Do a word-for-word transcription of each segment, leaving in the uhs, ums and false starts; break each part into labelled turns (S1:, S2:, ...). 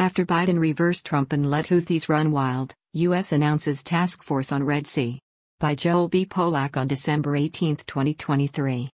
S1: After Biden reversed Trump and let Houthis run wild, U S announces task force on Red Sea. By Joel B. Polak on December eighteenth, twenty twenty-three.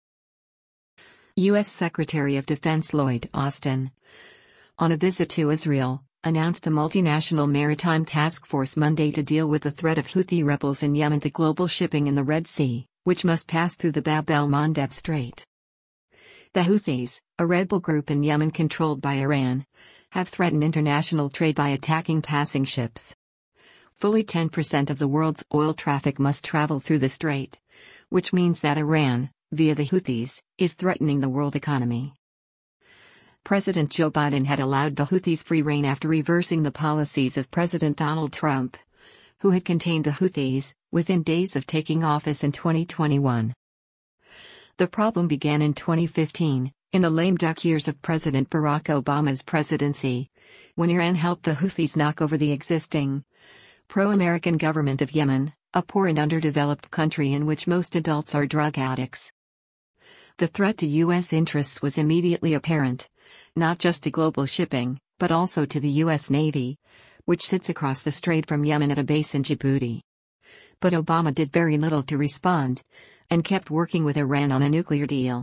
S1: U S Secretary of Defense Lloyd Austin, on a visit to Israel, announced a multinational maritime task force Monday to deal with the threat of Houthi rebels in Yemen to global shipping in the Red Sea, which must pass through the Bab el-Mandeb Strait. The Houthis, a rebel group in Yemen controlled by Iran, have threatened international trade by attacking passing ships. Fully ten percent of the world's oil traffic must travel through the strait, which means that Iran, via the Houthis, is threatening the world economy. President Joe Biden had allowed the Houthis free rein after reversing the policies of President Donald Trump, who had contained the Houthis, within days of taking office in twenty twenty-one. The problem began in twenty fifteen, in the lame duck years of President Barack Obama's presidency, when Iran helped the Houthis knock over the existing, pro-American government of Yemen, a poor and underdeveloped country in which most adults are drug addicts. The threat to U S interests was immediately apparent, not just to global shipping, but also to the U S Navy, which sits across the strait from Yemen at a base in Djibouti. But Obama did very little to respond, and kept working with Iran on a nuclear deal.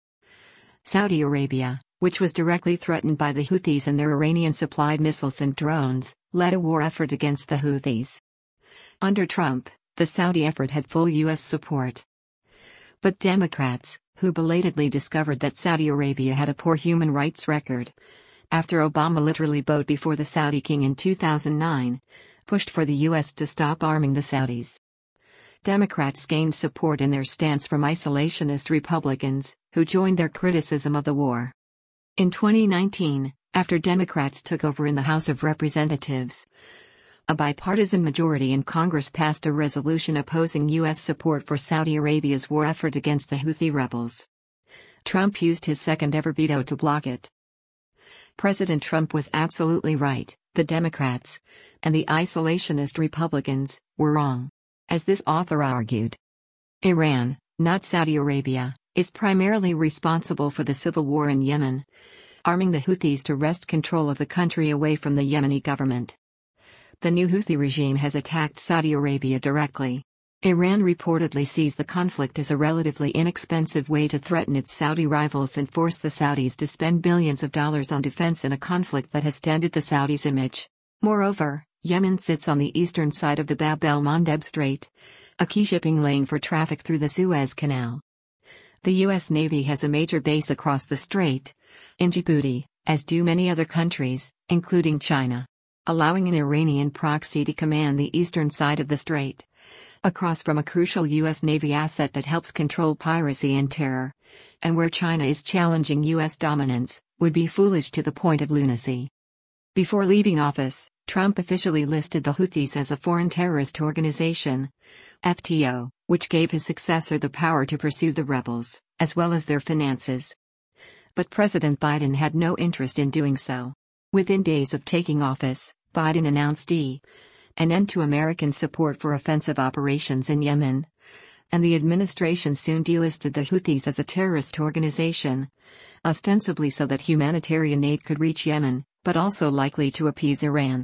S1: Saudi Arabia, which was directly threatened by the Houthis and their Iranian-supplied missiles and drones, led a war effort against the Houthis. Under Trump, the Saudi effort had full U S support. But Democrats, who belatedly discovered that Saudi Arabia had a poor human rights record, after Obama literally bowed before the Saudi king in two thousand nine, pushed for the U S to stop arming the Saudis. Democrats gained support in their stance from isolationist Republicans, who joined their criticism of the war. In twenty nineteen, after Democrats took over in the House of Representatives, a bipartisan majority in Congress passed a resolution opposing U S support for Saudi Arabia's war effort against the Houthi rebels. Trump used his second-ever veto to block it. President Trump was absolutely right. The Democrats, and the isolationist Republicans, were wrong. As this author argued, Iran, not Saudi Arabia, is primarily responsible for the civil war in Yemen, arming the Houthis to wrest control of the country away from the Yemeni government. The new Houthi regime has attacked Saudi Arabia directly. Iran reportedly sees the conflict as a relatively inexpensive way to threaten its Saudi rivals and force the Saudis to spend billions of dollars on defense in a conflict that has dented the Saudis' image. Moreover, Yemen sits on the eastern side of the Bab el-Mandeb Strait, a key shipping lane for traffic through the Suez Canal. The U S Navy has a major base across the strait, in Djibouti, as do many other countries, including China, allowing an Iranian proxy to command the eastern side of the strait, across from a crucial U S Navy asset that helps control piracy and terror, and where China is challenging U S dominance, would be foolish to the point of lunacy. Before leaving office, Trump officially listed the Houthis as a foreign terrorist organization, F T O, which gave his successor the power to pursue the rebels, as well as their finances. But President Biden had no interest in doing so. Within days of taking office, Biden announced e an end to American support for offensive operations in Yemen, and the administration soon delisted the Houthis as a terrorist organization, ostensibly so that humanitarian aid could reach Yemen, but also likely to appease Iran.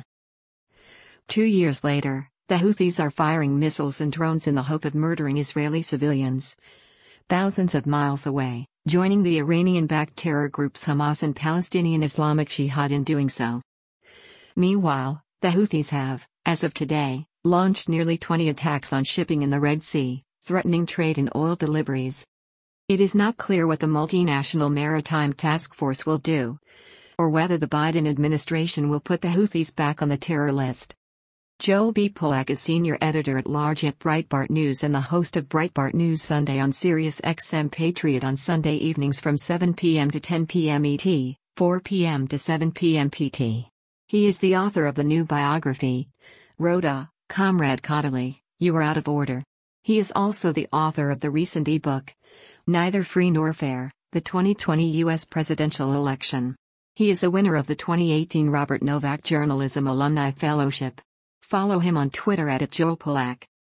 S1: Two years later, the Houthis are firing missiles and drones in the hope of murdering Israeli civilians, thousands of miles away, joining the Iranian-backed terror groups Hamas and Palestinian Islamic Jihad in doing so. Meanwhile, the Houthis have, as of today, launched nearly twenty attacks on shipping in the Red Sea, threatening trade and oil deliveries. It is not clear what the multinational maritime task force will do, or whether the Biden administration will put the Houthis back on the terror list. Joel B. Polak is senior editor-at-large at Breitbart News and the host of Breitbart News Sunday on Sirius X M Patriot on Sunday evenings from seven p m to ten p m E T, four p m to seven p m P T. He is the author of the new biography, Rhoda, Comrade Caudaly, You Are Out of Order. He is also the author of the recent e-book, Neither Free Nor Fair, the twenty twenty U S Presidential Election. He is a winner of the twenty eighteen Robert Novak Journalism Alumni Fellowship. Follow him on Twitter at Joel Polak.